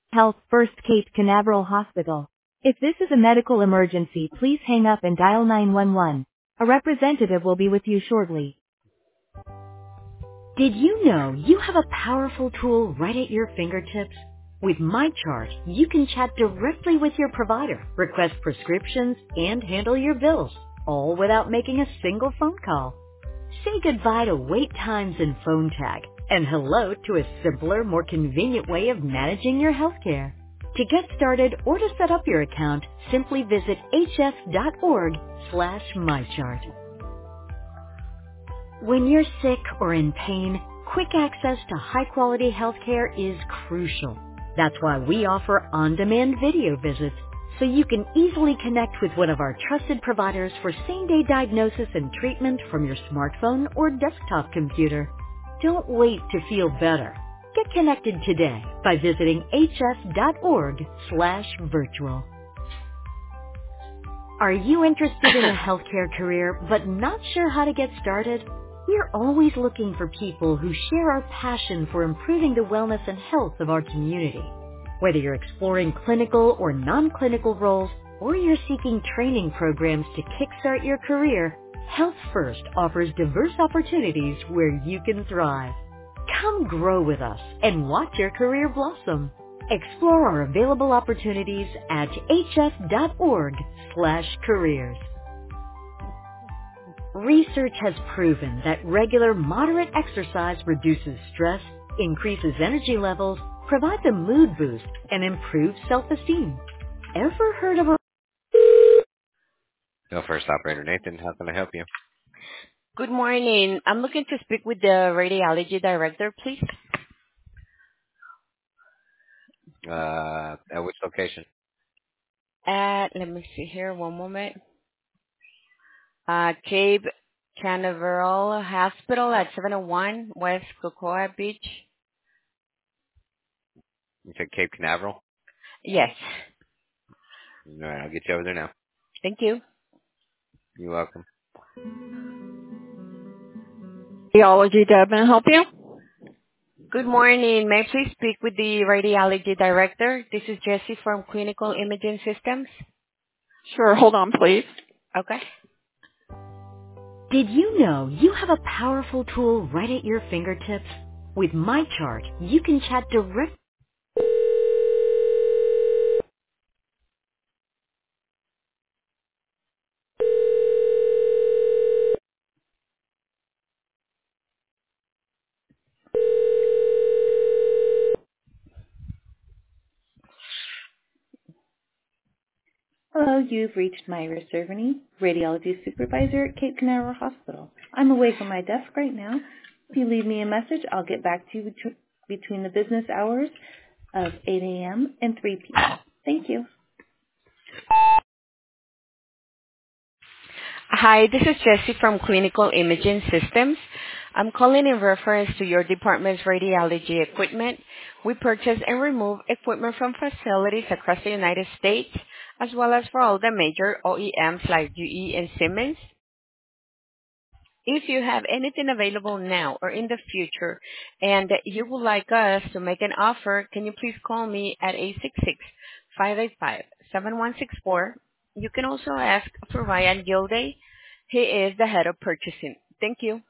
Health First Cape Canaveral Hospital. If this is a medical emergency, please hang up and dial 911. A representative will be with you shortly. Did you know you have a powerful tool right at your fingertips? With MyChart, you can chat directly with your provider, request prescriptions, and handle your bills, all without making a single phone call. Say goodbye to wait times and phone tag, and hello to a simpler, more convenient way of managing your healthcare. To get started or to set up your account, simply visit hf.org/mychart. When you're sick or in pain, quick access to high-quality healthcare is crucial. That's why we offer on-demand video visits, so you can easily connect with one of our trusted providers for same-day diagnosis and treatment from your smartphone or desktop computer. Don't wait to feel better. Get connected today by visiting hf.org/virtual. Are you interested in a healthcare career but not sure how to get started? We're always looking for people who share our passion for improving the wellness and health of our community. Whether you're exploring clinical or non-clinical roles, or you're seeking training programs to kickstart your career, Health First offers diverse opportunities where you can thrive. Come grow with us and watch your career blossom. Explore our available opportunities at hf.org/careers. Research has proven that regular moderate exercise reduces stress, increases energy levels, provides a mood boost, and improves self-esteem. Ever heard of a... No, first operator Nathan, how can I help you? Good morning. I'm looking to speak with the radiology director, please. At which location? Let me see here, one moment. Cape Canaveral Hospital at 701 West Cocoa Beach. You said Cape Canaveral? Yes. All right, I'll get you over there now. Thank you. You're welcome. Radiology, Deb, may I help you? Good morning. May I please speak with the radiology director? This is Jessie from Clinical Imaging Systems. Sure, hold on, please. Okay. Did you know you have a powerful tool right at your fingertips? With MyChart, you can chat directly. Hello, you've reached Myra Cerveny, Radiology Supervisor at Cape Canaveral Hospital. I'm away from my desk right now. If you leave me a message, I'll get back to you between the business hours of 8 a.m. and 3 p.m. Thank you. Hi, this is Jessie from Clinical Imaging Systems. I'm calling in reference to your department's radiology equipment. We purchase and remove equipment from facilities across the United States, as well as for all the major OEMs like GE and Siemens. If you have anything available now or in the future and you would like us to make an offer, can you please call me at 866-585-7164. You can also ask for Ryan Gilday. He is the head of purchasing. Thank you.